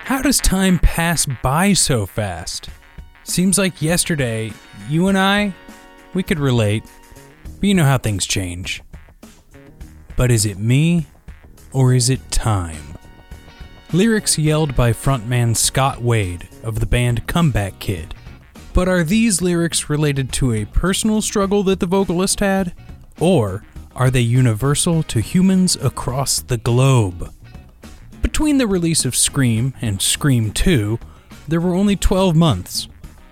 How does time pass by so fast? Seems like yesterday, you and I, we could relate, but you know how things change. But is it me, or is it time? Lyrics yelled by frontman Scott Wade of the band Comeback Kid. But are these lyrics related to a personal struggle that the vocalist had? Or are they universal to humans across the globe? Between the release of Scream and Scream 2, there were only 12 months.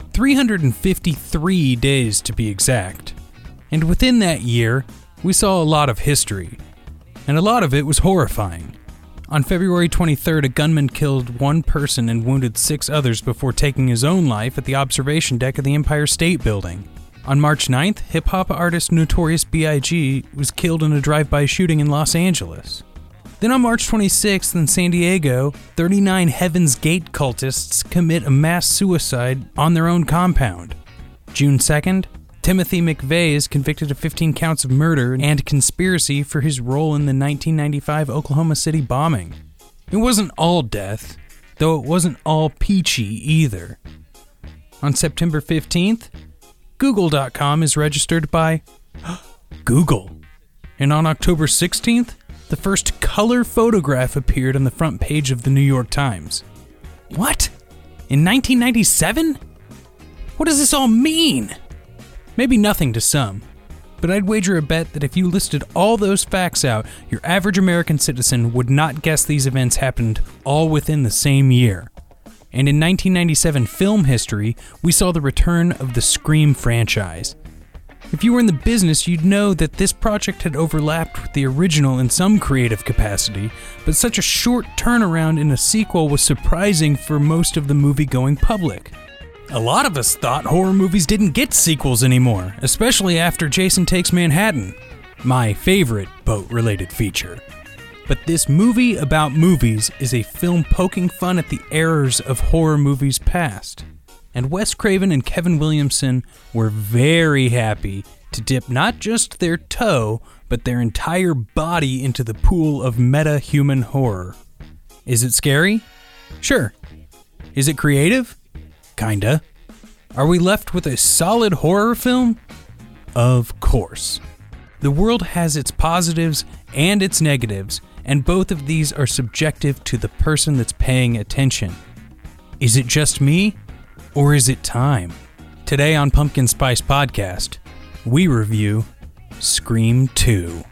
353 days to be exact. And within that year, we saw a lot of history. And a lot of it was horrifying. On February 23rd, a gunman killed one person and wounded 6 others before taking his own life at the observation deck of the Empire State Building. On March 9th, hip-hop artist Notorious B.I.G. was killed in a drive-by shooting in Los Angeles. Then on March 26th in San Diego, 39 Heaven's Gate cultists commit a mass suicide on their own compound. June 2nd, Timothy McVeigh is convicted of 15 counts of murder and conspiracy for his role in the 1995 Oklahoma City bombing. It wasn't all death, though it wasn't all peachy either. On September 15th, Google.com is registered by Google. And on October 16th, the first color photograph appeared on the front page of the New York Times. What? In 1997? What does this all mean? Maybe nothing to some, but I'd wager a bet that if you listed all those facts out, your average American citizen would not guess these events happened all within the same year. And in 1997 film history, we saw the return of the Scream franchise. If you were in the business, you'd know that this project had overlapped with the original in some creative capacity, but such a short turnaround in a sequel was surprising for most of the movie-going public. A lot of us thought horror movies didn't get sequels anymore, especially after Jason Takes Manhattan, my favorite boat-related feature. But this movie about movies is a film poking fun at the errors of horror movies past. And Wes Craven and Kevin Williamson were very happy to dip not just their toe, but their entire body into the pool of meta-human horror. Is it scary? Sure. Is it creative? Kinda. Are we left with a solid horror film? Of course. The world has its positives and its negatives, and both of these are subjective to the person that's paying attention. Is it just me? Or is it time? Today on Pumpkin Spice Podcast, we review Scream 2.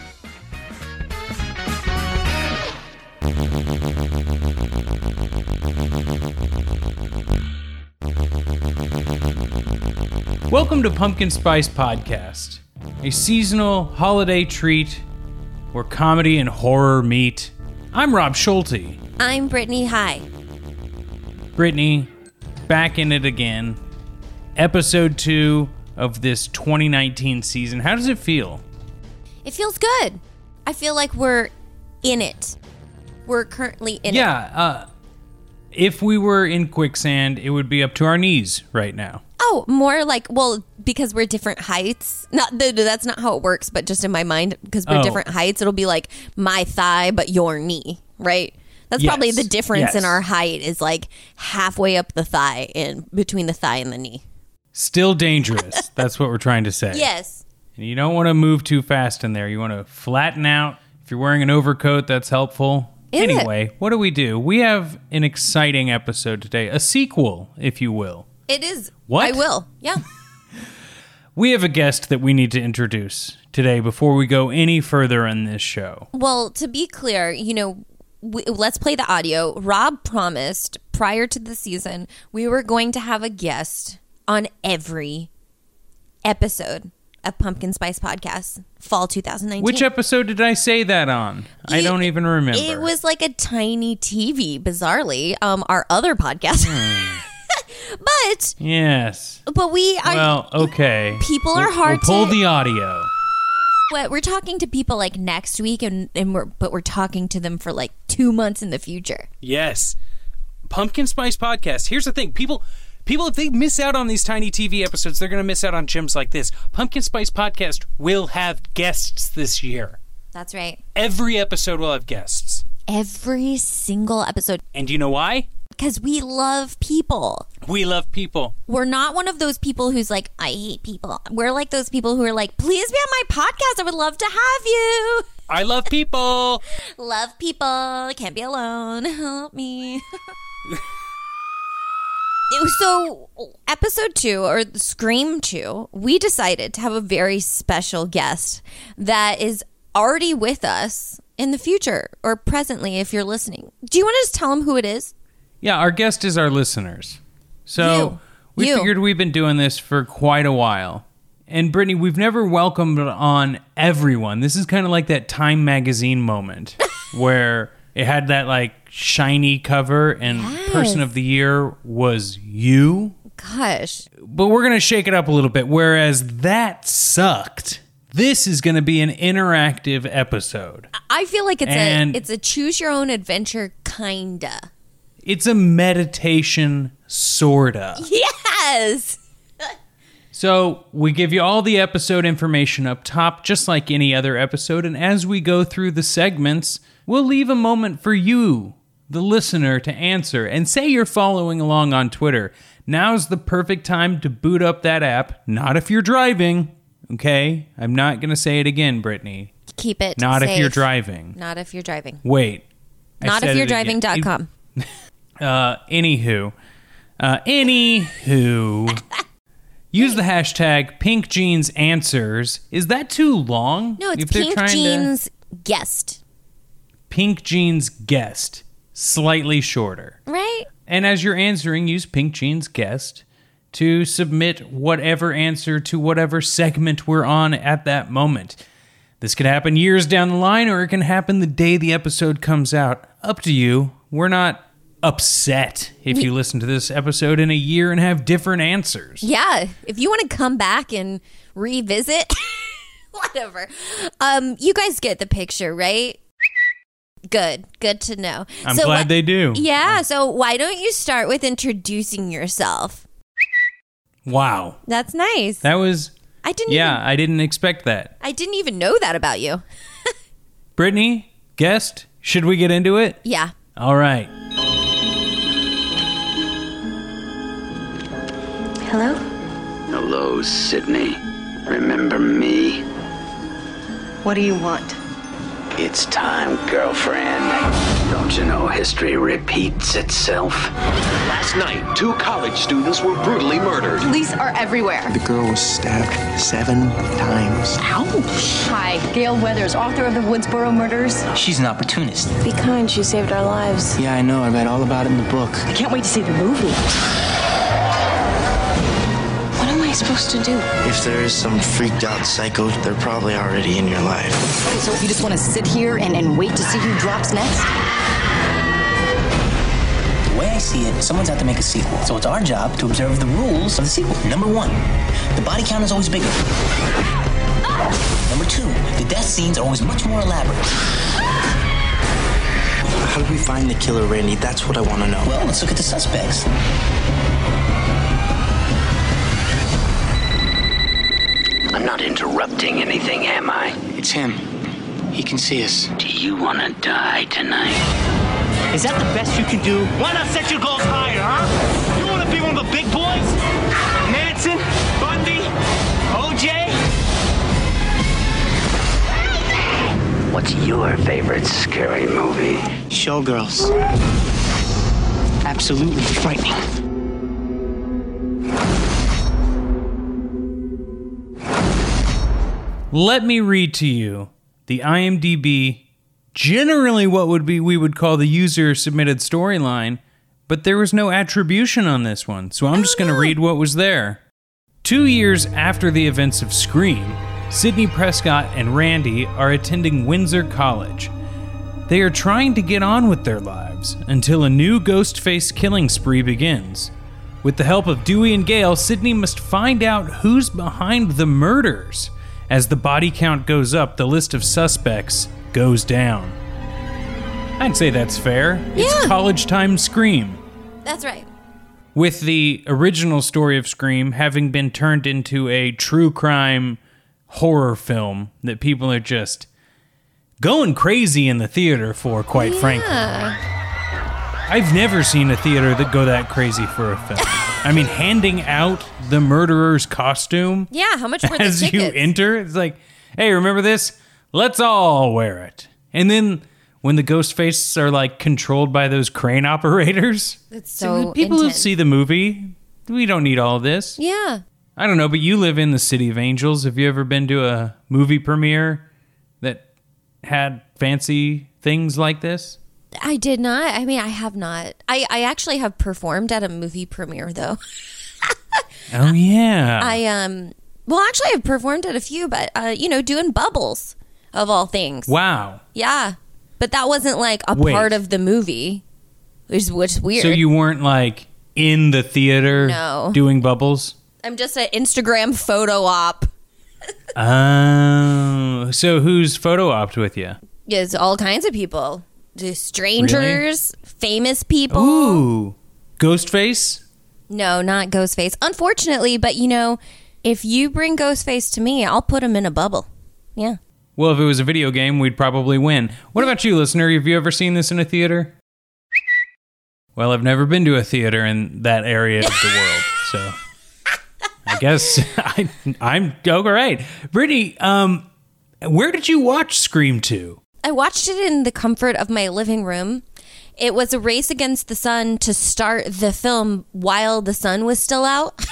Welcome to Pumpkin Spice Podcast, a seasonal holiday treat where comedy and horror meet. I'm Rob Schulte. I'm Brittany High. Brittany, back in it again. Episode 2 of this 2019 season. How does it feel? It feels good. I feel like we're in it. We're currently in it. Yeah, if we were in quicksand, it would be up to our knees right now. Oh, more like, well, because we're different heights. That's not how it works, but just in my mind, because we're different heights, it'll be like my thigh, but your knee, right? That's probably the difference in our height is like halfway up the thigh and between the thigh and the knee. Still dangerous. That's what we're trying to say. Yes. And you don't want to move too fast in there. You want to flatten out. If you're wearing an overcoat, that's helpful. Anyway, what do? We have an exciting episode today. A sequel, if you will. It is. What? I will. Yeah. We have a guest that we need to introduce today before we go any further in this show. Well, to be clear, let's play the audio. Rob promised prior to the season we were going to have a guest on every episode of Pumpkin Spice Podcast, fall 2019. Which episode did I say that on? I don't even remember. It was like a tiny TV, bizarrely, our other podcast. But yes. But we are. Well, okay. People are hard to pull the audio. We're talking to people like next week, but we're talking to them for like 2 months in the future. Yes. Pumpkin Spice Podcast. Here's the thing. People, if they miss out on these tiny TV episodes, they're going to miss out on gems like this. Pumpkin Spice Podcast will have guests this year. That's right. Every episode will have guests. every single episode. And do you know why? Because we love people. We love people. We're not one of those people who's like, I hate people. We're like those people who are like, please be on my podcast. I would love to have you. I love people. Love people. Can't be alone. Help me. So, episode 2, or Scream 2, we decided to have a very special guest that is already with us in the future, or presently if you're listening. Do you want to just tell them who it is? Yeah, our guest is our listeners. So, we figured we've been doing this for quite a while. And Brittany, we've never welcomed on everyone. This is kind of like that Time magazine moment where it had that like shiny cover and person of the year was you. Gosh. But we're going to shake it up a little bit. Whereas that sucked. This is going to be an interactive episode. I feel like it's a choose your own adventure kinda. It's a meditation sorta. Yes. So we give you all the episode information up top, just like any other episode. And as we go through the segments, we'll leave a moment for you, the listener, to answer. And say you're following along on Twitter. Now's the perfect time to boot up that app. Not if you're driving, okay? I'm not going to say it again, Brittany. Keep it Not safe. if you're driving. Not if you're driving. Wait. Not if you're driving.com. Anywho. Use the hashtag PinkJeansAnswers. Is that too long? No, it's Pink Jeans Guest. Pink Jeans Guest. Slightly shorter. Right? And as you're answering, use Pink Jeans Guest to submit whatever answer to whatever segment we're on at that moment. This could happen years down the line, or it can happen the day the episode comes out. Up to you. We're not upset if you listen to this episode in a year and have different answers. Yeah. If you want to come back and revisit, whatever. You guys get the picture, right? Good to know. I'm glad they do. Yeah. So why don't you start with introducing yourself? Wow. That's nice. That was... I didn't expect that. I didn't even know that about you. Brittany, guest, should we get into it? Yeah. All right. Hello? Hello, Sydney. Remember me? What do you want? It's time, girlfriend. Don't you know history repeats itself? Last night, 2 college students were brutally murdered. Police are everywhere. The girl was stabbed 7 times. Ouch. Hi, Gail Weathers, author of the Woodsboro murders. She's an opportunist. Be kind, she saved our lives. Yeah, I know. I read all about it in the book. I can't wait to see the movie. What am I supposed to do? If there is some freaked out psycho, they're probably already in your life. So you just want to sit here and wait to see who drops next? The way I see it, someone's out to make a sequel. So it's our job to observe the rules of the sequel. Number 1, the body count is always bigger. Number 2, the death scenes are always much more elaborate. How do we find the killer, Randy? That's what I want to know. Well, let's look at the suspects. I'm not interrupting anything, am I? It's him. He can see us. Do you want to die tonight? Is that the best you can do? Why not set your goals higher, huh? You want to be one of the big boys? Manson? Bundy? OJ? What's your favorite scary movie? Showgirls. Absolutely frightening. Let me read to you the IMDb, generally what we would call the user-submitted storyline, but there was no attribution on this one, so I'm just going to read what was there. 2 years after the events of Scream, Sidney Prescott and Randy are attending Windsor College. They are trying to get on with their lives until a new ghost-faced killing spree begins. With the help of Dewey and Gale, Sidney must find out who's behind the murders. As the body count goes up, the list of suspects goes down. I'd say that's fair. Yeah. It's college time Scream. That's right. With the original story of Scream having been turned into a true crime horror film that people are just going crazy in the theater for, quite frankly. I've never seen a theater that go that crazy for a film. I mean, handing out the murderer's costume. Yeah, how much were the as tickets? you enter? It's like, hey, remember this? Let's all wear it. And then when the ghost faces are like controlled by those crane operators. It's so people intense. who see the movie, we don't need all of this. Yeah. I don't know, but you live in the City of Angels. Have you ever been to a movie premiere that had fancy things like this? I did not. I mean, I have not. I actually have performed at a movie premiere, though. Oh, yeah. Well, actually, I've performed at a few, but, doing Bubbles, of all things. Wow. Yeah. But that wasn't, like, a part of the movie, which is weird. So you weren't, like, in the theater doing Bubbles? I'm just an Instagram photo op. Oh. So who's photo opped with you? It's all kinds of people. Just strangers, famous people. Ooh. Ghostface? No, not Ghostface. Unfortunately, but, if you bring Ghostface to me, I'll put him in a bubble. Yeah. Well, if it was a video game, we'd probably win. What about you, listener? Have you ever seen this in a theater? Well, I've never been to a theater in that area of the world, so I guess I'm all right. Brittany, where did you watch Scream 2? I watched it in the comfort of my living room. It was a race against the sun to start the film while the sun was still out.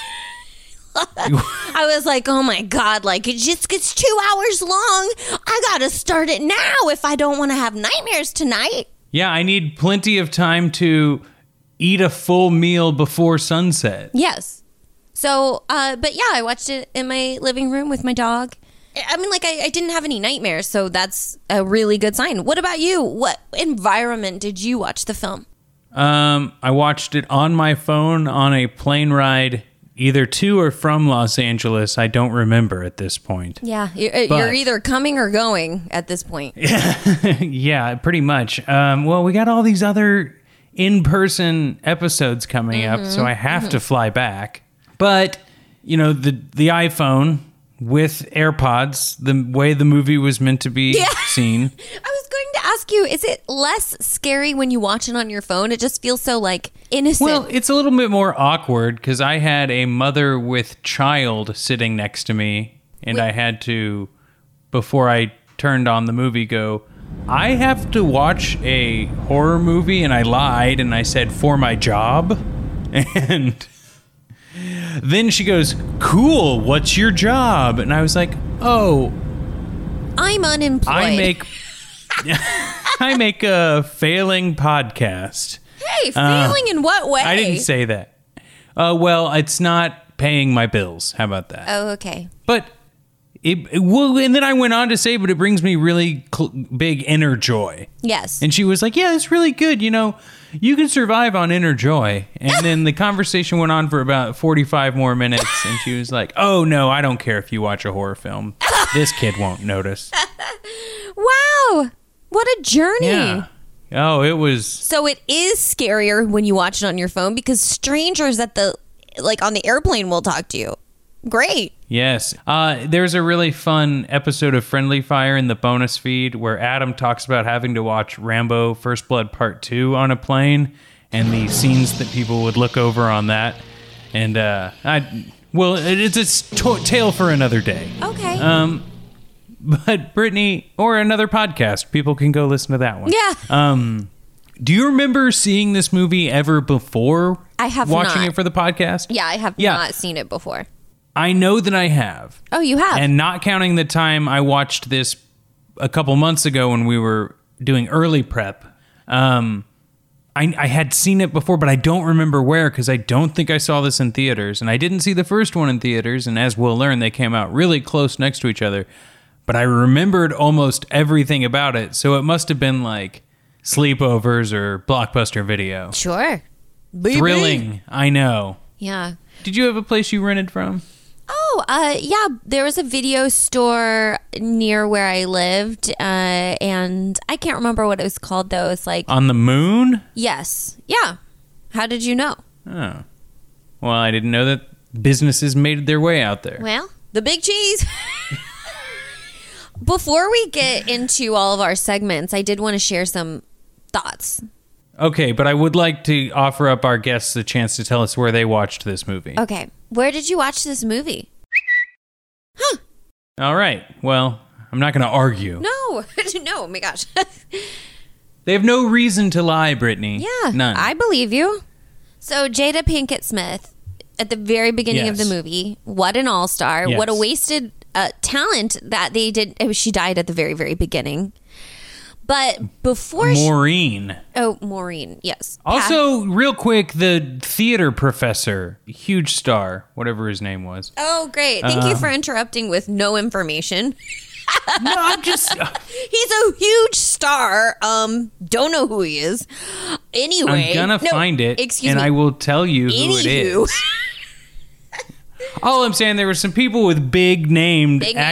I was like, oh my God, like it just gets 2 hours long. I gotta start it now if I don't want to have nightmares tonight. Yeah, I need plenty of time to eat a full meal before sunset. Yes. So, but yeah, I watched it in my living room with my dog. I mean, like, I didn't have any nightmares, so that's a really good sign. What about you? What environment did you watch the film? I watched it on my phone on a plane ride either to or from Los Angeles. I don't remember at this point. Yeah, you're either coming or going at this point. Yeah, pretty much. Well, we got all these other in-person episodes coming up, so I have to fly back. But, the iPhone with AirPods, the way the movie was meant to be seen. I was going to ask you, is it less scary when you watch it on your phone? It just feels so, like, innocent. Well, it's a little bit more awkward because I had a mother with child sitting next to me, and I had to, before I turned on the movie, go, I have to watch a horror movie, and I lied, and I said, for my job, and then she goes, cool, what's your job? And I was like, oh, I'm unemployed. I make a failing podcast. Hey, failing in what way? I didn't say that. Well, it's not paying my bills. How about that? Oh, okay. But and then I went on to say, but it brings me really big inner joy. Yes. And she was like, yeah, it's really good. You can survive on inner joy. And then the conversation went on for about 45 more minutes. And she was like, oh, no, I don't care if you watch a horror film. This kid won't notice. Wow. What a journey. Yeah. Oh, it was. So it is scarier when you watch it on your phone because strangers on the airplane will talk to you. Great. Yes. There's a really fun episode of Friendly Fire in the bonus feed where Adam talks about having to watch Rambo First Blood Part 2 on a plane and the scenes that people would look over on that. And, it's a tale for another day. Okay. But Brittany, or another podcast, people can go listen to that one. Yeah. Do you remember seeing this movie ever before? I have watching not. it for the podcast? Yeah, I have not seen it before. I know that I have. Oh, you have? And not counting the time I watched this a couple months ago when we were doing early prep. I had seen it before, but I don't remember where because I don't think I saw this in theaters. And I didn't see the first one in theaters. And as we'll learn, they came out really close next to each other. But I remembered almost everything about it. So it must have been like sleepovers or Blockbuster Video. Sure. Thrilling, I know. Yeah. Did you have a place you rented from? Oh, yeah. There was a video store near where I lived, and I can't remember what it was called, though. It's like... On the moon? Yes. Yeah. How did you know? Oh. Well, I didn't know that businesses made their way out there. Well, the big cheese. before we get into all of our segments, I did want to share some thoughts. Okay, but I would like to offer up our guests a chance to tell us where they watched this movie. Okay. Where did you watch this movie? Huh. All right. Well, I'm not going to argue. No. No, oh my gosh. They have no reason to lie, Brittany. Yeah. None. I believe you. So Jada Pinkett Smith, at the very beginning of the Yes. movie, what an all-star. Yes. What a wasted talent that they did. She died at the very, very beginning. But before Maureen. Maureen, yes. Also, real quick, the theater professor, huge star, whatever his name was. Oh, great. Thank you for interrupting with no information. No, I'm just... He's a huge star. Don't know who he is. Anyway. I'm gonna find it, excuse and me. I will tell you who it Anywho. is. All I'm saying, there were some people with big named Big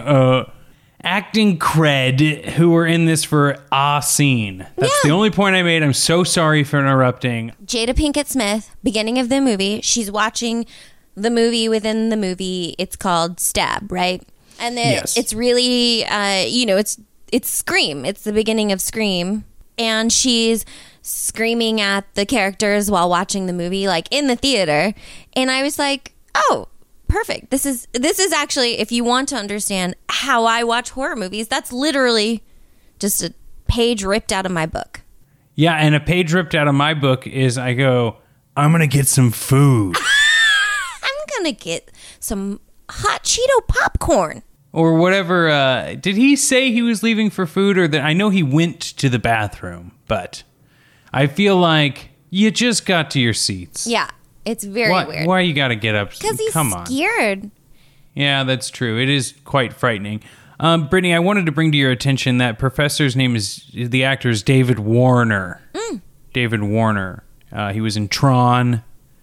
acting cred who were in this for a scene. That's the only point I made. I'm so sorry for interrupting. Jada Pinkett Smith, beginning of the movie, she's watching the movie within the movie. It's called Stab, right? And it's really, it's Scream. It's the beginning of Scream. And she's screaming at the characters while watching the movie, like in the theater. And I was like, oh, perfect. This is actually, if you want to understand how I watch horror movies, that's literally just a page ripped out of my book. Yeah, and a page ripped out of my book is I go, I'm going to get some food. I'm going to get some hot Cheeto popcorn. Or whatever. Did he say he was leaving for food? Or that I know he went to the bathroom, but I feel like you just got to your seats. Yeah, it's very weird. Why you got to get up? Because he's Come on. scared. Yeah, that's true. It is quite frightening. Brittany, I wanted to bring to your attention that professor's name is, the actor is David Warner. David Warner. He was in Tron,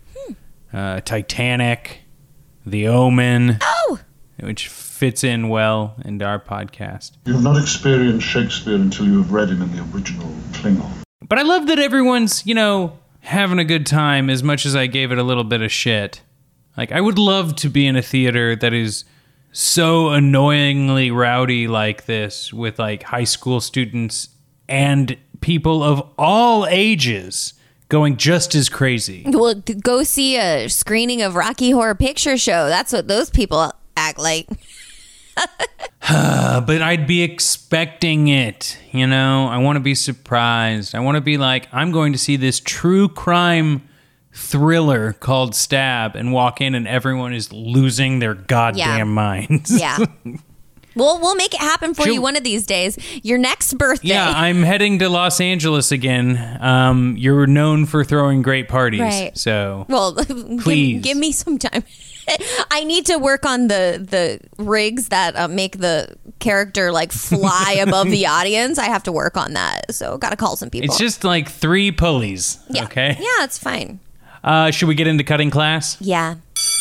Titanic, The Omen. Oh! Which fits in well into our podcast. You have not experienced Shakespeare until you have read him in the original Klingon. But I love that everyone's, having a good time as much as I gave it a little bit of shit. Like, I would love to be in a theater that is so annoyingly rowdy like this with, like, high school students and people of all ages going just as crazy. Well, go see a screening of Rocky Horror Picture Show. That's what those people act like. But I'd be expecting it, I want to be surprised. I want to be like, I'm going to see this true crime thriller called Stab and walk in and everyone is losing their goddamn minds. Yeah. We'll make it happen for you one of these days. Your next birthday. Yeah, I'm heading to Los Angeles again. You're known for throwing great parties. Right. So, well, please. give me some time. I need to work on the rigs that make the character like fly above the audience. I have to work on that. So got to call some people. It's just like 3 pulleys. Yeah. Okay? Yeah, it's fine. Should we get into cutting class? Yeah.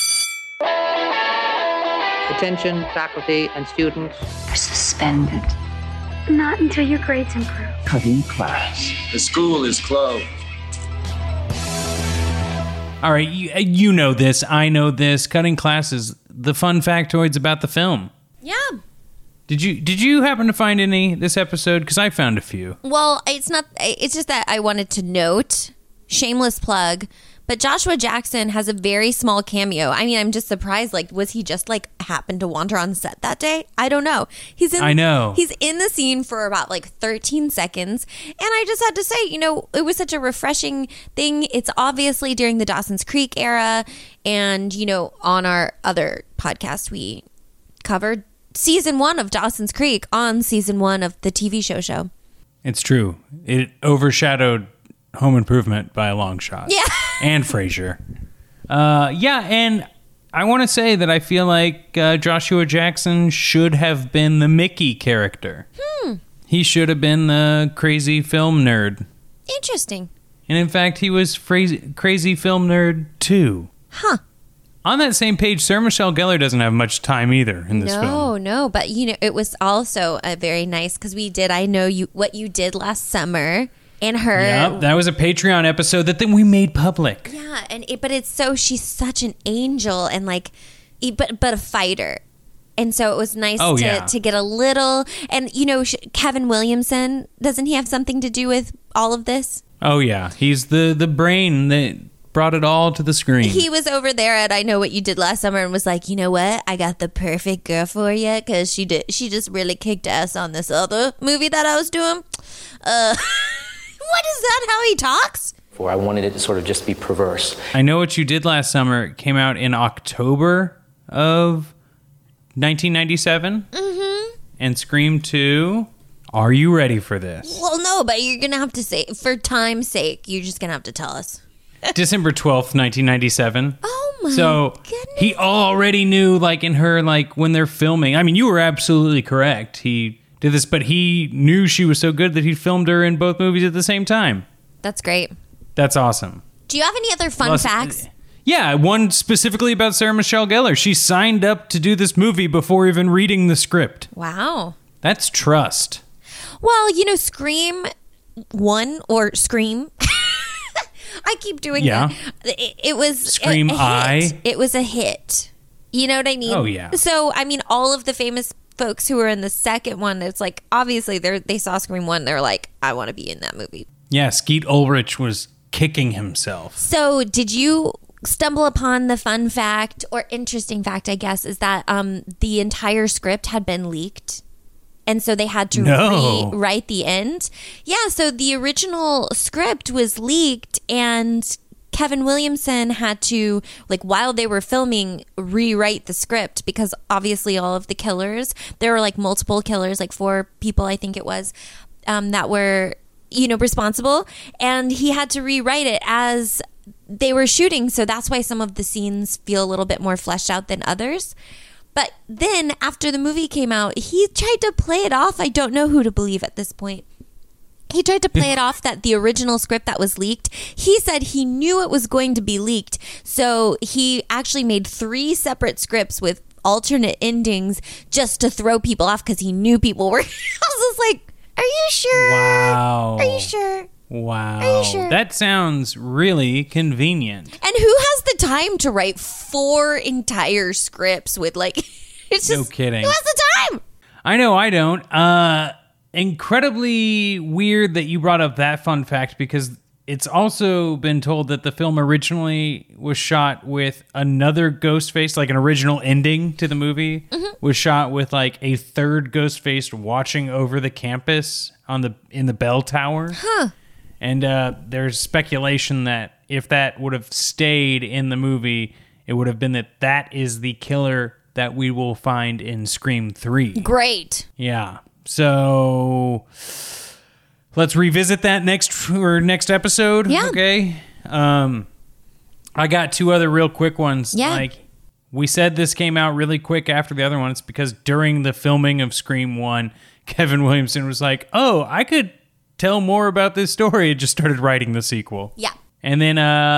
Attention, faculty and students. You're suspended. Not until your grades improve. Cutting class. The school is closed. All right, you know this. I know this. Cutting class is the fun factoids about the film. Yeah. Did you happen to find any this episode? Because I found a few. Well, it's just that I wanted to note, shameless plug, but Joshua Jackson has a very small cameo. I mean, I'm just surprised. Like, was he just like happened to wander on set that day? I don't know. I know. He's in the scene for about like 13 seconds. And I just had to say, it was such a refreshing thing. It's obviously during the Dawson's Creek era. And, on our other podcast, we covered season 1 of Dawson's Creek on season 1 of the TV show. It's true. It overshadowed Home Improvement by a long shot. Yeah. And Frasier. And I want to say that I feel like Joshua Jackson should have been the Mickey character. He should have been the crazy film nerd. Interesting. And in fact, he was crazy film nerd too. Huh. On that same page, Sarah Michelle Gellar doesn't have much time either in this film. No, but it was also very nice because we did. I know what you did last summer. And her, yep, that was a Patreon episode that then we made public. Yeah, but it's she's such an angel and like, but a fighter. And so it was nice to get a little, and Kevin Williamson, doesn't he have something to do with all of this? Oh yeah, he's the brain that brought it all to the screen. He was over there at I Know What You Did Last Summer and was like, you know what? I got the perfect girl for you because she just really kicked ass on this other movie that I was doing. What is that? How he talks? I wanted it to sort of just be perverse. I Know What You Did Last Summer came out in October of 1997. Mm-hmm. And Scream 2. Are you ready for this? Well, no, but you're going to have to say, for time's sake, you're just going to have to tell us. December 12th, 1997. Oh my goodness. He already knew, like, in her, like, when they're filming. I mean, you were absolutely correct. He did this, but he knew she was so good that he filmed her in both movies at the same time. That's great. That's awesome. Do you have any other fun facts? Yeah, one specifically about Sarah Michelle Gellar. She signed up to do this movie before even reading the script. Wow. That's trust. Well, Scream 1 or Scream... I keep doing that. It was Scream a hit. It was a hit. You know what I mean? Oh, yeah. So, I mean, all of the famous folks who were in the second one, it's like, obviously, they saw Scream 1. They're like, I want to be in that movie. Yeah, Skeet Ulrich was kicking himself. So, did you stumble upon the fun fact, or interesting fact, I guess, is that the entire script had been leaked? And so they had to rewrite the end. Yeah, so the original script was leaked and Kevin Williamson had to, like, while they were filming, rewrite the script because obviously all of the killers, there were like multiple killers, like 4 people, I think it was, that were, responsible. And he had to rewrite it as they were shooting. So that's why some of the scenes feel a little bit more fleshed out than others. But then, after the movie came out, he tried to play it off. I don't know who to believe at this point. He tried to play it off that the original script that was leaked, he said he knew it was going to be leaked. So he actually made 3 separate scripts with alternate endings just to throw people off because he knew people were... I was just like, are you sure? Wow. Are you sure? Wow. Are you sure? That sounds really convenient. And who has the time to write 4 entire scripts with, like... It's just, no kidding. Who has the time? I know I don't. Incredibly weird that you brought up that fun fact because it's also been told that the film originally was shot with another Ghostface, like an original ending to the movie, was shot with like a third Ghostface watching over the campus in the bell tower. Huh. And there's speculation that if that would have stayed in the movie, it would have been that is the killer that we will find in Scream 3. Great. Yeah. So let's revisit that next episode. Yeah. Okay. I got 2 other real quick ones. Yeah. Like we said, this came out really quick after the other one. It's because during the filming of Scream 1, Kevin Williamson was like, "Oh, I could tell more about this story." It just started writing the sequel. Yeah. And then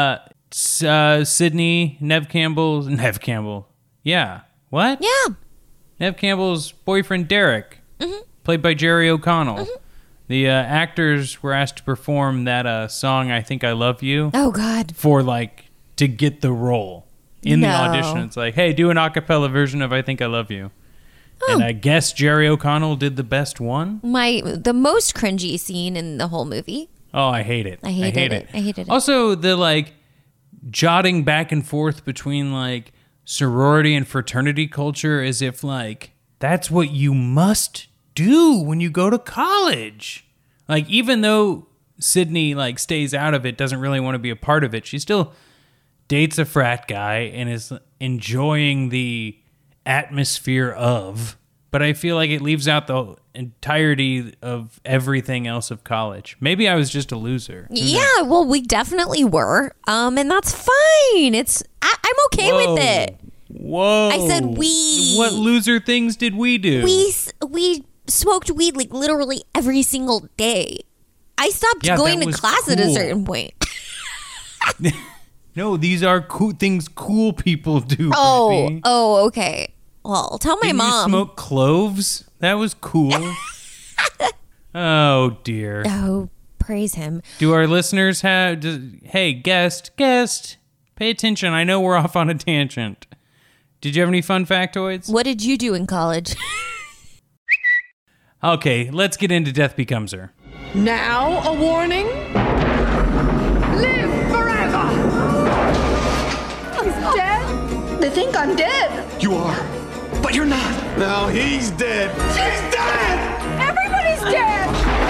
Sydney Neve Campbell. Yeah. What? Yeah. Neve Campbell's boyfriend Derek, played by Jerry O'Connell. The actors were asked to perform that song, "I Think I Love You." Oh, God. To get the role. In the audition, it's like, hey, do an a cappella version of "I Think I Love You." Oh. And I guess Jerry O'Connell did the best one. The most cringy scene in the whole movie. Oh, I hate it. I hated it. Also, the jotting back and forth between sorority and fraternity culture as if that's what you must do when you go to college. Even though Sydney stays out of it, doesn't really want to be a part of it, she still dates a frat guy and is enjoying the atmosphere of, but I feel like it leaves out the entirety of everything else of college. Maybe I was just a loser. Yeah, well, we definitely were. And that's fine. I'm okay with it. Whoa. I said we. What loser things did we do? We smoked weed literally every single day. I stopped going to class at a certain point. No, these are cool things cool people do. Oh, okay. Well, tell my mom. You smoke cloves? That was cool. Oh, dear. Oh, praise him. Do our listeners hey, guest, pay attention. I know we're off on a tangent. Did you have any fun factoids? What did you do in college? Okay, let's get into Death Becomes Her. Now a warning. Live forever! He's dead? They think I'm dead. You are, but you're not. No, he's dead. She's dead! Everybody's dead!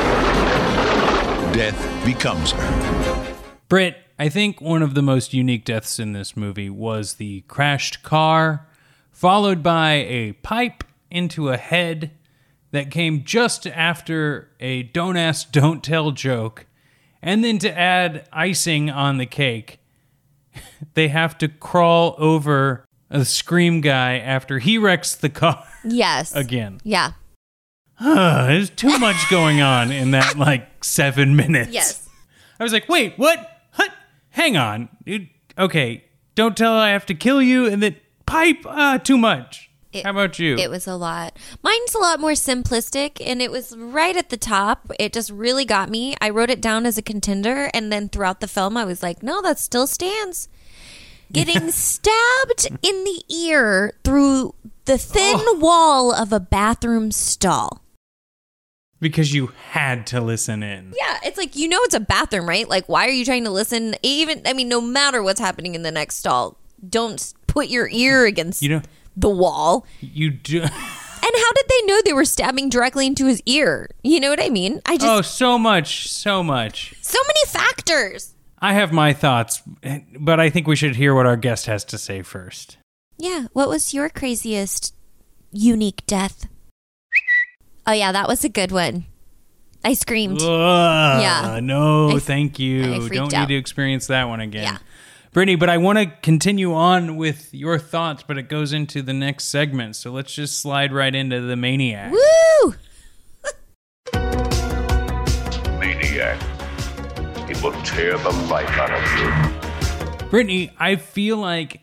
Death Becomes Her. Britt, I think one of the most unique deaths in this movie was the crashed car, followed by a pipe into a head that came just after a don't ask, don't tell joke. And then to add icing on the cake, they have to crawl over a Scream guy after he wrecks the car. Yes. Again. Yeah. There's too much going on in that, 7 minutes. Yes. I was like, wait, what? Hang on. Okay, don't tell I have to kill you, and then pipe, too much. How about you? It was a lot. Mine's a lot more simplistic, and it was right at the top. It just really got me. I wrote it down as a contender, and then throughout the film, I was like, no, that still stands. Getting stabbed in the ear through the thin wall of a bathroom stall. Because you had to listen in. Yeah, it's like, it's a bathroom, right? Like, why are you trying to listen? No matter what's happening in the next stall, don't put your ear against the wall. You do. And how did they know they were stabbing directly into his ear? You know what I mean? So much. So many factors. I have my thoughts, but I think we should hear what our guest has to say first. Yeah, what was your craziest unique death? Oh, yeah, that was a good one. I screamed. Yeah. No, thank you. Don't need to experience that one again. Yeah. Brittany, but I want to continue on with your thoughts, but it goes into the next segment. So let's just slide right into the Maniac. Woo! Maniac. He will tear the life out of you. Brittany, I feel like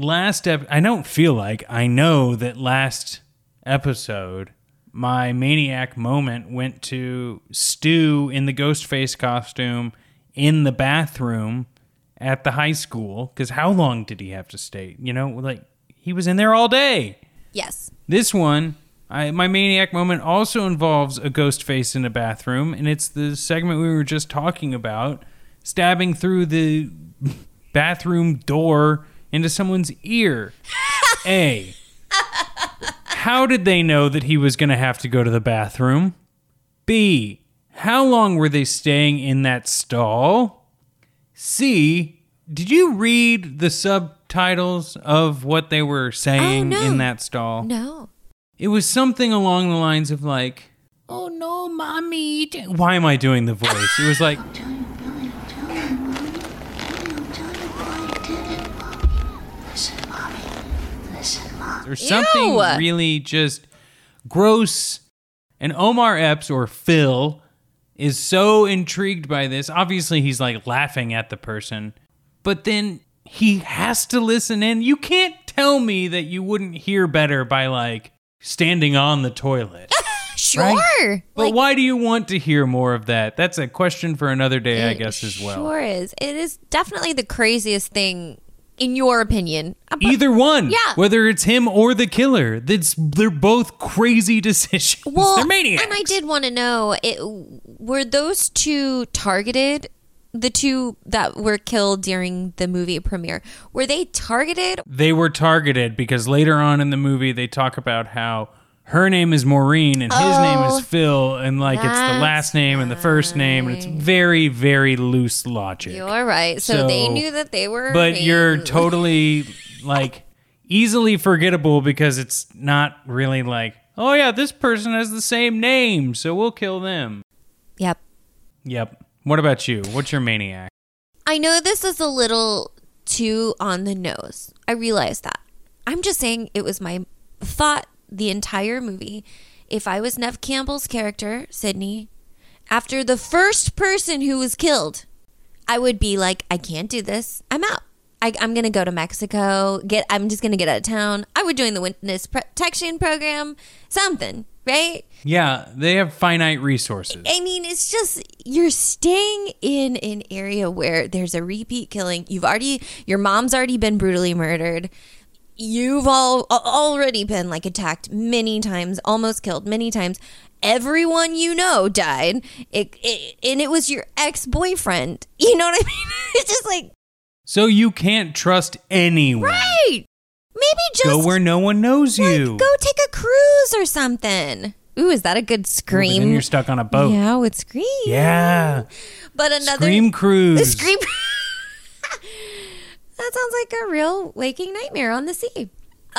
I know that last episode, my Maniac moment went to Stu in the Ghostface costume in the bathroom at the high school. Because how long did he have to stay? He was in there all day. Yes. This one, my Maniac moment also involves a Ghostface in a bathroom. And it's the segment we were just talking about. Stabbing through the bathroom door into someone's ear. A. How did they know that he was going to have to go to the bathroom? B. How long were they staying in that stall? C. Did you read the subtitles of what they were saying in that stall? No. It was something along the lines of oh no, mommy. Why am I doing the voice? It was like... There's something really just gross. And Omar Epps, or Phil, is so intrigued by this. Obviously, he's laughing at the person. But then he has to listen in. You can't tell me that you wouldn't hear better by, standing on the toilet. Sure. Right? But why do you want to hear more of that? That's a question for another day, I guess, as well. Sure is. It is definitely the craziest thing. In your opinion. Either one. Yeah. Whether it's him or the killer. They're both crazy decisions. Well, they're maniacs. And I did want to know, were those two targeted? The two that were killed during the movie premiere. Were they targeted? They were targeted because later on in the movie, they talk about how her name is Maureen and his name is Phil, and it's the last name and the first name, and it's very, very loose logic. You're right. So they knew that they were. But you're totally easily forgettable because it's not really oh yeah, this person has the same name, so we'll kill them. Yep. What about you? What's your Maniac? I know this is a little too on the nose. I realize that. I'm just saying it was my thought the entire movie. If I was Neve Campbell's character, Sydney, after the first person who was killed, I would be like, I can't do this. I'm out. I'm going to go to Mexico. I'm just going to get out of town. I would join the witness protection program. Something, right? Yeah, they have finite resources. I mean, it's just, you're staying in an area where there's a repeat killing. Your mom's already been brutally murdered. you've already been like attacked many times, almost killed many times. Everyone you know died, and it was your ex-boyfriend. You know what I mean? It's just like... So you can't trust anyone. Right. Maybe just... Go where no one knows you. Go take a cruise or something. Ooh, is that a good Scream? Then you're stuck on a boat. Yeah, with Scream. Yeah. But another... Scream cruise. Scream... That sounds like a real waking nightmare on the sea.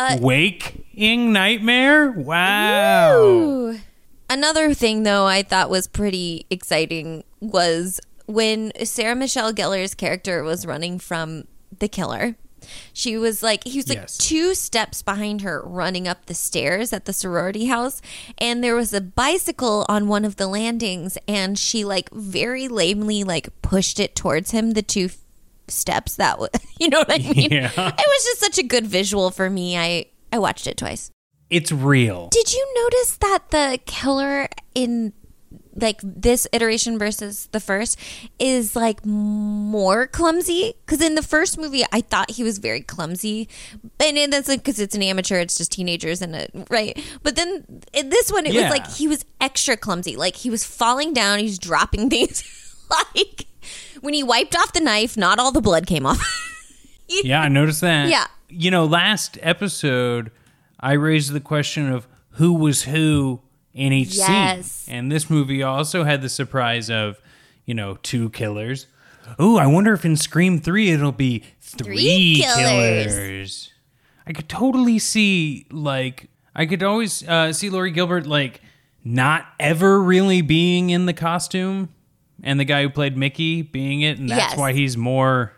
Waking nightmare? Wow. Ooh. Another thing, though, I thought was pretty exciting was when Sarah Michelle Gellar's character was running from the killer. He was like yes. 2 steps behind her running up the stairs at the sorority house. And there was a bicycle on one of the landings. And she like very lamely like pushed it towards him, the 2 steps. That was, you know what I mean? Yeah. It was just such a good visual for me. I watched it twice. It's real. Did you notice that the killer in like this iteration versus the first is like more clumsy? Because in the first movie, I thought he was very clumsy, and that's like because it's an amateur, it's just teenagers right. But then in this one, it was like he was extra clumsy. Like he was falling down, he's dropping things. Like when he wiped off the knife, not all the blood came off. Yeah, I noticed that. Yeah. You know, last episode, I raised the question of who was who in each scene. And this movie also had the surprise of, 2 killers. Oh, I wonder if in Scream 3 it'll be 3 killers. I could totally see, I could always see Laurie Gilbert, not ever really being in the costume and the guy who played Mickey being it. And that's why he's more,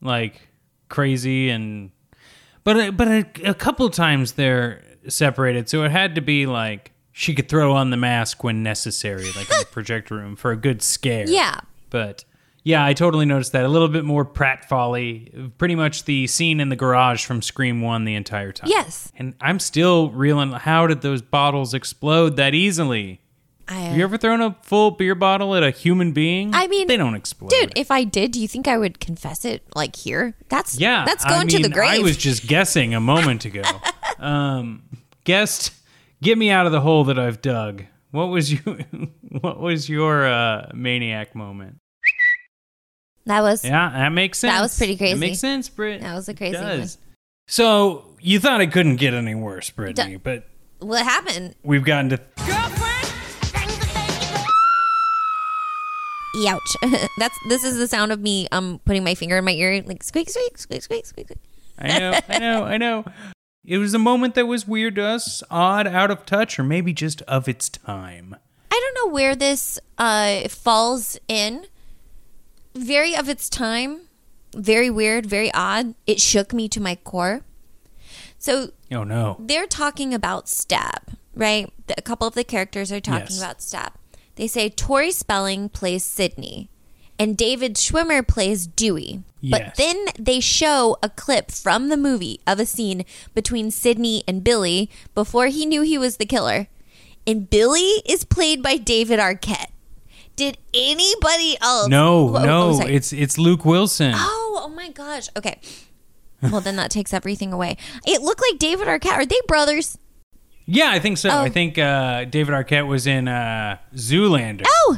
crazy and... But a couple times they're separated, so it had to be she could throw on the mask when necessary, in the projector room for a good scare. Yeah. But yeah, I totally noticed that. A little bit more pratfally, pretty much the scene in the garage from Scream 1 the entire time. Yes. And I'm still reeling, how did those bottles explode that easily? Have you ever thrown a full beer bottle at a human being? I mean, they don't explode. Dude, if I did, do you think I would confess it here? That's going to the grave. I was just guessing a moment ago. Get me out of the hole that I've dug. What was your maniac moment? That makes sense. That was pretty crazy. It makes sense, Britt. That was a crazy one. So you thought it couldn't get any worse, Brittany, but what happened? We've gotten to Ouch. This is the sound of me putting my finger in my ear, squeak, squeak, squeak, squeak, squeak. I know. It was a moment that was weird to us, odd, out of touch, or maybe just of its time. I don't know where this falls in. Very of its time. Very weird, very odd. It shook me to my core. So, oh no. They're talking about Stab, right? A couple of the characters are talking about Stab. They say Tori Spelling plays Sydney and David Schwimmer plays Dewey. Yes. But then they show a clip from the movie of a scene between Sydney and Billy before he knew he was the killer. And Billy is played by David Arquette. Did anybody else? No, it's Luke Wilson. Oh my gosh. Okay. Well, then that takes everything away. It looked like David Arquette. Are they brothers? Yeah, I think so. I think David Arquette was in Zoolander. Oh!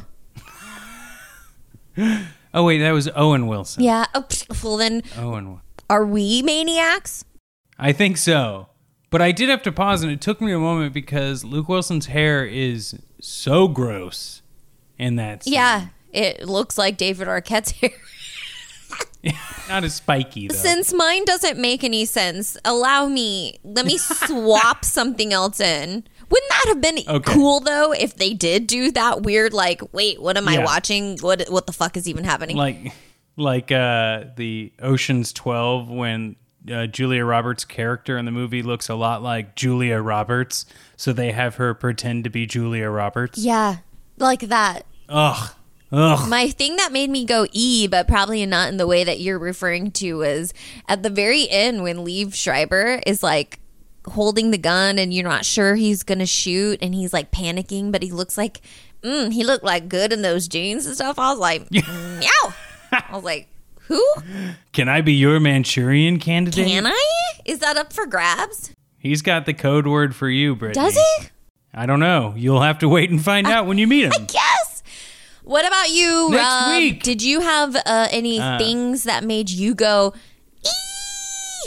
Oh, wait, that was Owen Wilson. Yeah. Oh, well, then, are we maniacs? I think so. But I did have to pause, and it took me a moment because Luke Wilson's hair is so gross in that scene. Yeah, it looks like David Arquette's hair. Not as spiky, though. Since mine doesn't make any sense, let me swap something else in. Wouldn't that have been cool, though, if they did do that weird, wait, what am I watching? What the fuck is even happening? Like the Ocean's 12 when Julia Roberts' character in the movie looks a lot like Julia Roberts, so they have her pretend to be Julia Roberts. Yeah, like that. Ugh. My thing that made me go but probably not in the way that you're referring to, was at the very end when Liev Schreiber is holding the gun and you're not sure he's gonna shoot and he's panicking, but he looks like he looked good in those jeans and stuff. I was like, meow. I was like, who? Can I be your Manchurian candidate? Can I? Is that up for grabs? He's got the code word for you, Brittany. Does he? I don't know. You'll have to wait and find out when you meet him. I guess. What about you? Next week. Did you have any things that made you go, ee?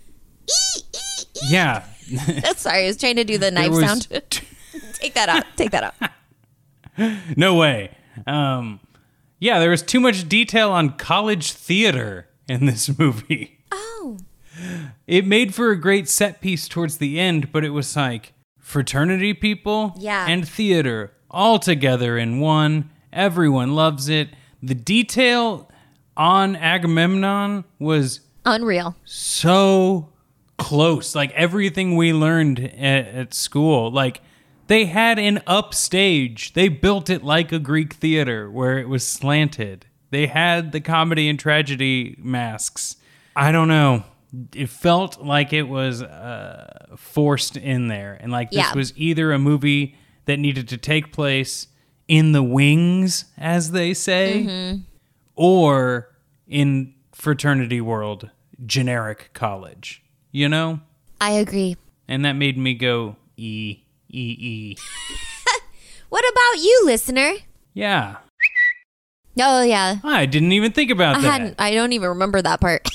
Yeah. Sorry, I was trying to do the knife sound. Take that out. Take that out. No way. Yeah, there was too much detail on college theater in this movie. Oh. It made for a great set piece towards the end, but it was like fraternity people and theater all together in one. Everyone loves it. The detail on Agamemnon was unreal. So close. Like everything we learned at school. Like they had an upstage. They built it like a Greek theater where it was slanted. They had the comedy and tragedy masks. I don't know. It felt like it was forced in there. And like this was either a movie that needed to take place in the wings, as they say, or in fraternity world, generic college. You know? I agree. And that made me go, E. What about you, listener? Yeah. Oh, yeah. I didn't even think about that. I don't even remember that part.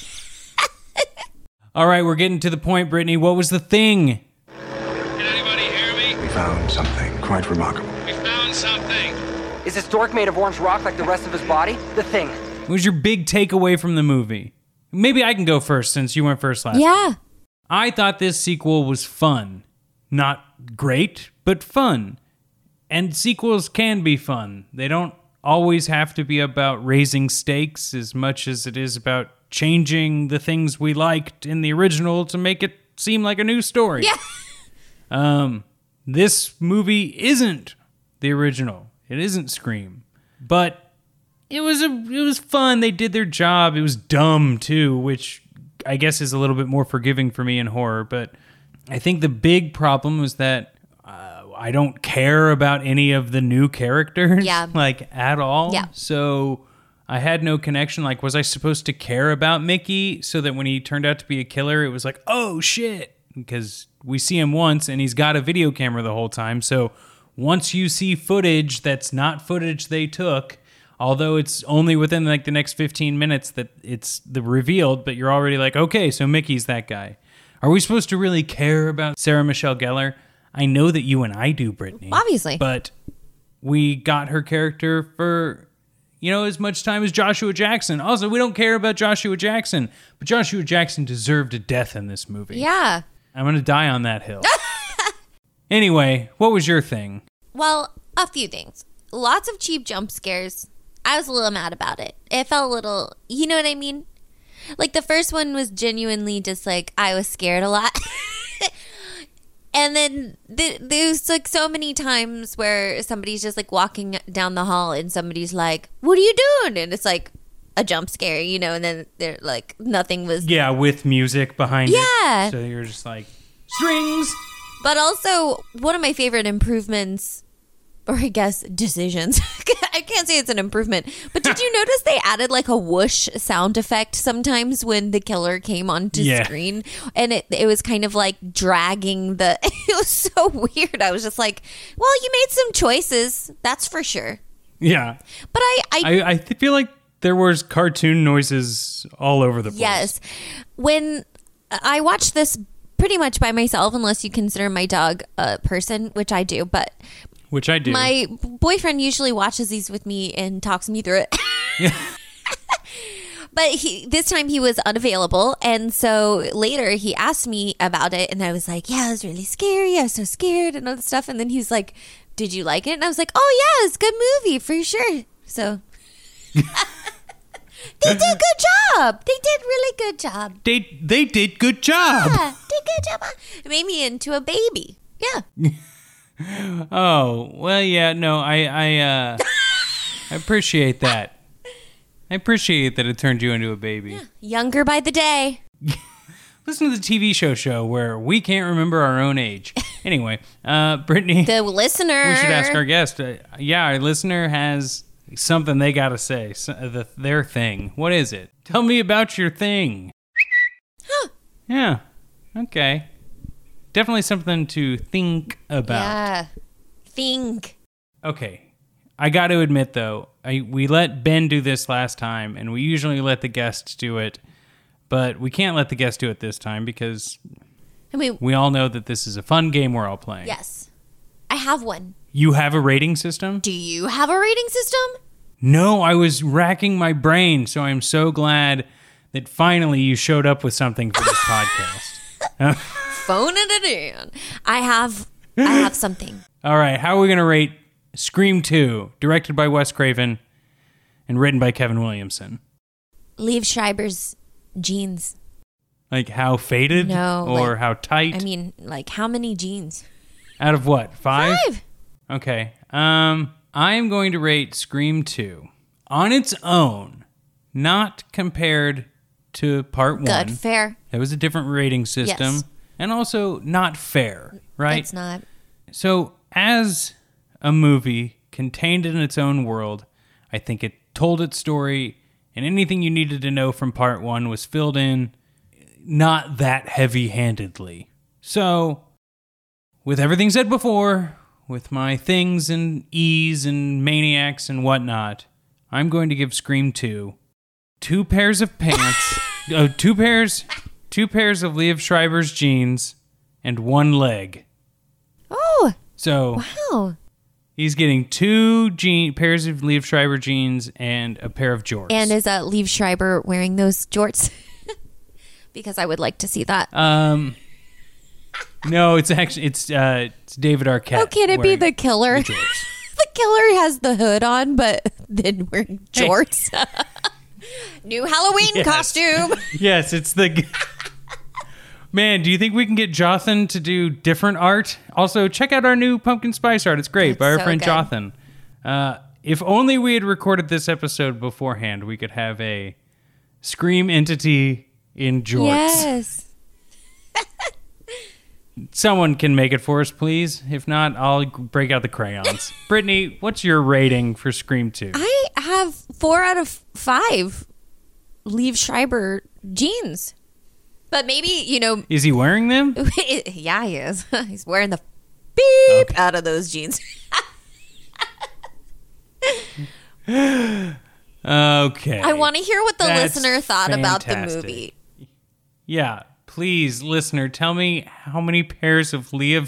All right, we're getting to the point, Brittany. What was the thing? Can anybody hear me? We found something quite remarkable. We found something. Is this dork made of orange rock like the rest of his body? The thing. What was your big takeaway from the movie? Maybe I can go first since you went first last Yeah. time. I thought this sequel was fun. Not great, but fun. And sequels can be fun. They don't always have to be about raising stakes as much as it is about changing the things we liked in the original to make it seem like a new story. Yeah. This movie isn't the original. It isn't Scream. But it was fun. They did their job. It was dumb too, which I guess is a little bit more forgiving for me in horror, but I think the big problem was that I don't care about any of the new characters, like at all. Yeah. So I had no connection. Like, was I supposed to care about Mickey so that when he turned out to be a killer, it was like, oh shit, because we see him once and he's got a video camera the whole time. So once you see footage that's not footage they took, although it's only within like the next 15 minutes that it's the revealed, but you're already like, okay, so Mickey's that guy. Are we supposed to really care about Sarah Michelle Gellar? I know that you and I do, Brittany. Obviously. But we got her character for, as much time as Joshua Jackson. Also, we don't care about Joshua Jackson, but Joshua Jackson deserved a death in this movie. Yeah. I'm going to die on that hill. Anyway, what was your thing? Well, a few things. Lots of cheap jump scares. I was a little mad about it. It felt a little, you know what I mean? Like the first one was genuinely just like, I was scared a lot. And then there's like so many times where somebody's just like walking down the hall and somebody's like, what are you doing? And it's like a jump scare, and then they're like, nothing was. Yeah, with music behind it. Yeah. So you're just like, strings. But also, one of my favorite improvements, or I guess decisions, I can't say it's an improvement, but did you notice they added like a whoosh sound effect sometimes when the killer came onto screen? And it was kind of like dragging it was so weird. I was just like, well, you made some choices, that's for sure. Yeah. But I feel like there was cartoon noises all over the place. Yes. When I watched this pretty much by myself, unless you consider my dog a person, which I do, Which I do. My boyfriend usually watches these with me and talks me through it. Yeah. But this time he was unavailable. And so later he asked me about it. And I was like, yeah, it was really scary. I was so scared and all this stuff. And then he was like, did you like it? And I was like, oh, yeah, it's a good movie for sure. So they did a good job. They did really good job. They did good job. Yeah, did good job. It made me into a baby. Yeah. Oh, well, yeah, no, I appreciate that. I appreciate that it turned you into a baby. Yeah. Younger by the day. Listen to the TV show where we can't remember our own age. Anyway, Brittany. The listener. We should ask our guest. Our listener has something they got to say. Their thing. What is it? Tell me about your thing. Huh. Yeah. Okay. Definitely something to think about. Yeah. Think. Okay. I got to admit, though, we let Ben do this last time, and we usually let the guests do it, but we can't let the guests do it this time because we all know that this is a fun game we're all playing. Yes. I have one. You have a rating system? Do you have a rating system? No, I was racking my brain, so I'm so glad that finally you showed up with something for this podcast. Phoning it in. I have something. All right, how are we going to rate Scream 2, directed by Wes Craven and written by Kevin Williamson? Liev Schreiber's jeans. Like how faded? No. Or how tight? I mean, like how many jeans? Out of what? 5? 5. Okay. I'm going to rate Scream 2 on its own, not compared to part 1. Good, fair. There was a different rating system. Yes. And also not fair, right? It's not. So, as a movie contained in its own world, I think it told its story, and anything you needed to know from part 1 was filled in not that heavy-handedly. So, with everything said before, with my things and E's and maniacs and whatnot, I'm going to give Scream 2 2 pairs of pants, 2 pairs of Liev Schreiber's jeans, and 1 leg. Oh! So, wow. He's getting 2 pairs of Liev Schreiber jeans and a pair of jorts. And is Liev Schreiber wearing those jorts? Because I would like to see that. No, it's actually it's David Arquette. Oh, can it be the killer? The killer has the hood on, but then wearing jorts. Hey. New Halloween costume. Yes, it's the... Man, do you think we can get Jothan to do different art? Also, check out our new pumpkin spice art. It's great, by our friend good. Jothan. If only we had recorded this episode beforehand, we could have a Scream entity in jorts. Yes. Someone can make it for us, please. If not, I'll break out the crayons. Brittany, what's your rating for Scream 2? I have 4 out of 5 Liev Schreiber jeans. But maybe, Is he wearing them? Yeah, he is. He's wearing the beep out of those jeans. Okay. I want to hear what the listener thought fantastic. About the movie. Yeah. Please, listener, tell me how many pairs of Liev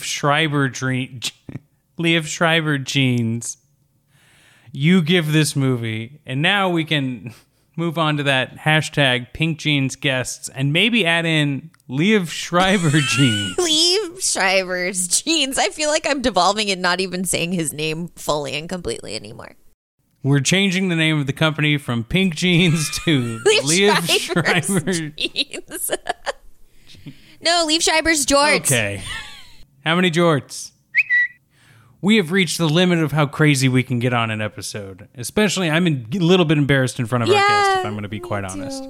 Schreiber jeans you give this movie. And now we can move on to that hashtag Pink Jeans guests and maybe add in Liev Schreiber jeans. Liev Schreiber's jeans. I feel like I'm devolving and not even saying his name fully and completely anymore. We're changing the name of the company from Pink Jeans to Liev Schreiber jeans. No, Liev Schreiber's jorts. Okay. How many jorts? We have reached the limit of how crazy we can get on an episode. Especially, I'm a little bit embarrassed in front of our guest, if I'm going to be quite honest.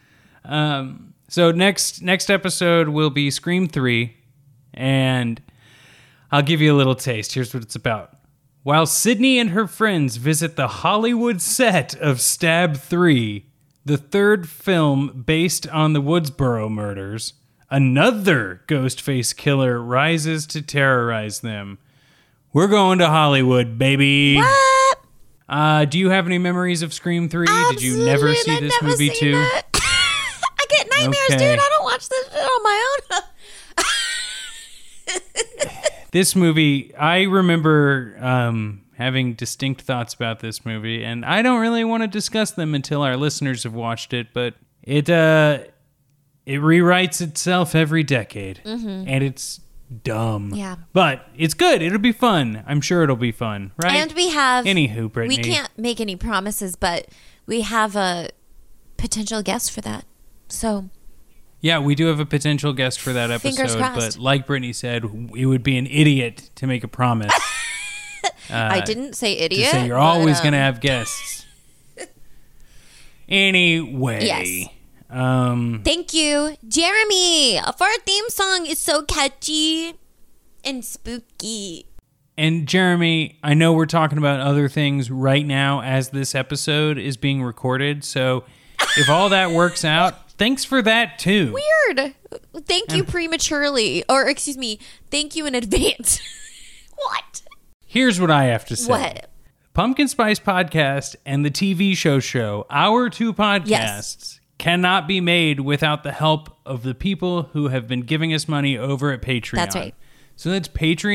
So next episode will be Scream 3, and I'll give you a little taste. Here's what it's about. While Sydney and her friends visit the Hollywood set of Stab 3, the third film based on the Woodsboro murders, another Ghostface killer rises to terrorize them. We're going to Hollywood, baby. What? Do you have any memories of Scream 3? Absolutely. Did you never see this movie too? I get nightmares, dude. I don't watch this shit on my own. This movie, I remember having distinct thoughts about this movie, and I don't really want to discuss them until our listeners have watched it, but it rewrites itself every decade, and it's dumb. Yeah. But it's good. It'll be fun. I'm sure it'll be fun, right? And we have... Anywho, Brittany. We can't make any promises, but we have a potential guest for that. So... Yeah, we do have a potential guest for that episode, Fingers crossed. But like Brittany said, it would be an idiot to make a promise. I didn't say idiot. To say you're always going to have guests. Anyway. Yes. Thank you, Jeremy, for our theme song. Is so catchy and spooky. And Jeremy, I know we're talking about other things right now as this episode is being recorded, so if all that works out, thanks for that, too. Weird. Thank you prematurely. Or, excuse me, thank you in advance. What? Here's what I have to say. What? Pumpkin Spice Podcast and the TV show, our two podcasts, cannot be made without the help of the people who have been giving us money over at Patreon. That's right. So that's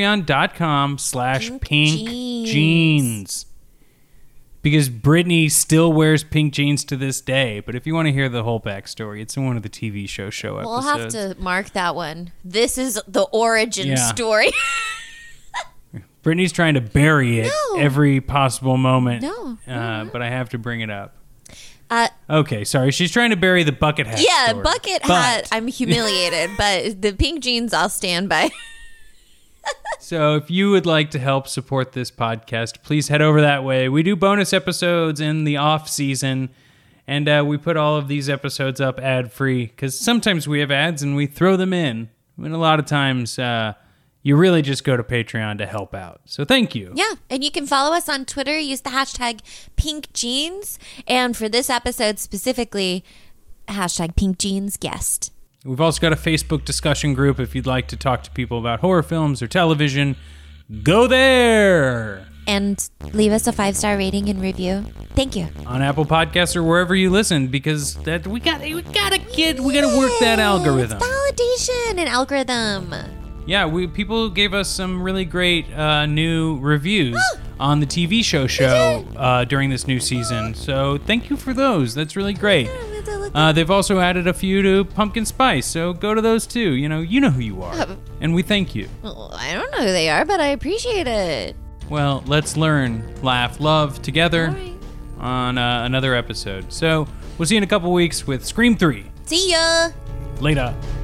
patreon.com/pinkjeans. Because Brittany still wears pink jeans to this day. But if you want to hear the whole backstory, it's in one of the TV show episodes. We'll have to mark that one. This is the origin story. Brittany's trying to bury it every possible moment. No. But I have to bring it up. Okay, sorry. She's trying to bury the bucket hat story. Bucket hat. I'm humiliated, but the pink jeans I'll stand by. So if you would like to help support this podcast, please head over that way. We do bonus episodes in the off season, and we put all of these episodes up ad-free because sometimes we have ads and we throw them in. And a lot of times you really just go to Patreon to help out. So thank you. Yeah, and you can follow us on Twitter. Use the hashtag PinkJeans. And for this episode specifically, hashtag PinkJeansGuest. We've also got a Facebook discussion group if you'd like to talk to people about horror films or television. Go there! And leave us a 5-star rating and review. Thank you. On Apple Podcasts or wherever you listen, because that we gotta work that algorithm. Validation and algorithm. Yeah, people gave us some really great new reviews on the TV show during this new season. So thank you for those. That's really great. They've also added a few to Pumpkin Spice, so go to those too. You know who you are, and we thank you. Well, I don't know who they are, but I appreciate it. Well, let's learn, laugh, love together on another episode. So we'll see you in a couple weeks with Scream 3. See ya. Later.